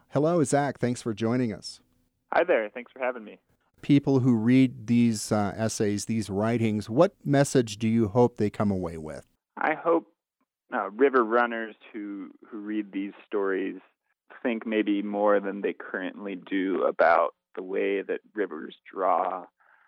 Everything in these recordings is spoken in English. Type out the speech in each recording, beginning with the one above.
Hello, Zach. Thanks for joining us. Hi there. Thanks for having me. People who read these essays, these writings, what message do you hope they come away with? I hope river runners who read these stories think maybe more than they currently do about the way that rivers draw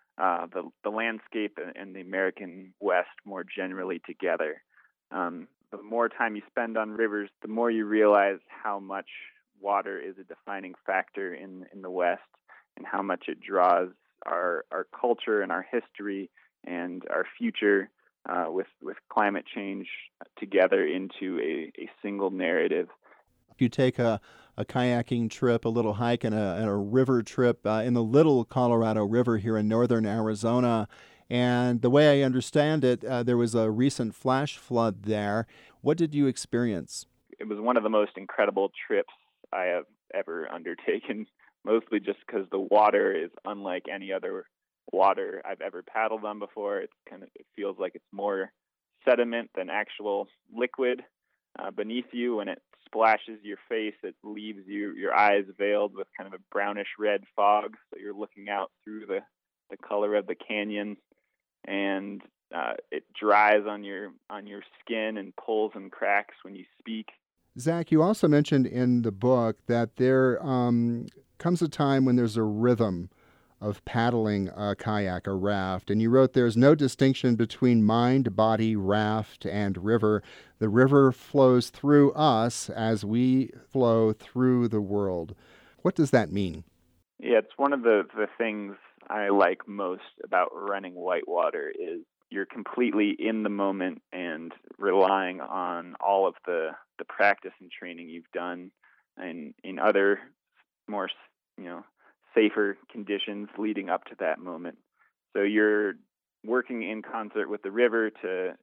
the landscape and the American West more generally together. The more time you spend on rivers, the more you realize how much water is a defining factor in the West and how much it draws our culture and our history and our future with climate change together into a single narrative. If you take a kayaking trip, a little hike, and a river trip in the Little Colorado River here in northern Arizona, and the way I understand it, there was a recent flash flood there. What did you experience? It was one of the most incredible trips I have ever undertaken, mostly just because the water is unlike any other water I've ever paddled on before. It feels like it's more sediment than actual liquid beneath you. When it splashes your face, it leaves your eyes veiled with kind of a brownish red fog. So you're looking out through the color of the canyon, and it dries on your skin and pulls and cracks when you speak. Zach, you also mentioned in the book that there comes a time when there's a rhythm of paddling a kayak, a raft, and you wrote there's no distinction between mind, body, raft, and river. The river flows through us as we flow through the world. What does that mean? Yeah, it's one of the things I like most about running whitewater is you're completely in the moment and relying on all of the practice and training you've done in other more safer conditions leading up to that moment. So you're working in concert with the river to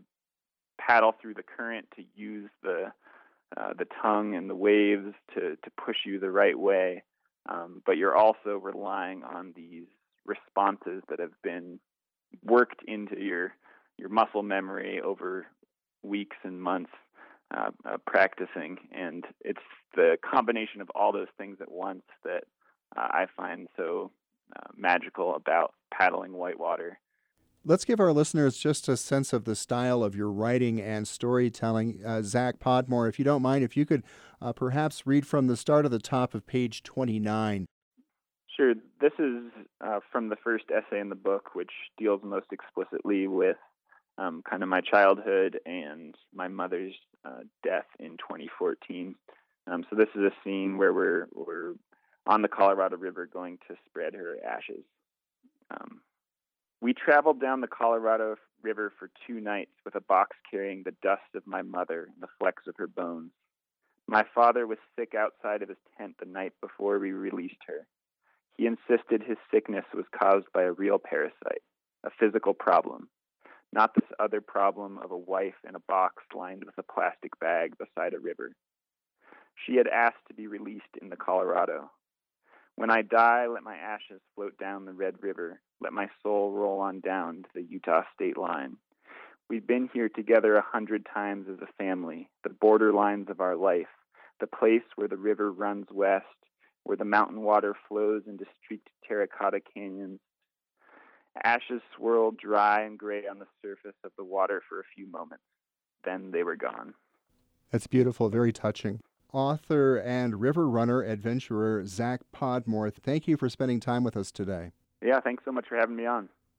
paddle through the current, to use the tongue and the waves to push you the right way. But you're also relying on these responses that have been worked into your muscle memory over weeks and months practicing. And it's the combination of all those things at once that I find so magical about paddling whitewater. Let's give our listeners just a sense of the style of your writing and storytelling. Zach Podmore, if you don't mind, if you could perhaps read from the start of the top of page 29. Sure. This is from the first essay in the book, which deals most explicitly with kind of my childhood and my mother's death in 2014. So this is a scene where we're on the Colorado River going to spread her ashes. We traveled down the Colorado River for 2 nights with a box carrying the dust of my mother and the flecks of her bones. My father was sick outside of his tent the night before we released her. He insisted his sickness was caused by a real parasite, a physical problem, not this other problem of a wife in a box lined with a plastic bag beside a river. She had asked to be released in the Colorado. When I die, let my ashes float down the Red River. Let my soul roll on down to the Utah state line. We've been here together 100 times as a family, the borderlines of our life, the place where the river runs west, where the mountain water flows into streaked terracotta canyons. Ashes swirled dry and gray on the surface of the water for a few moments. Then they were gone. That's beautiful, very touching. Author and river runner adventurer Zach Podmore, thank you for spending time with us today. Yeah, thanks so much for having me on.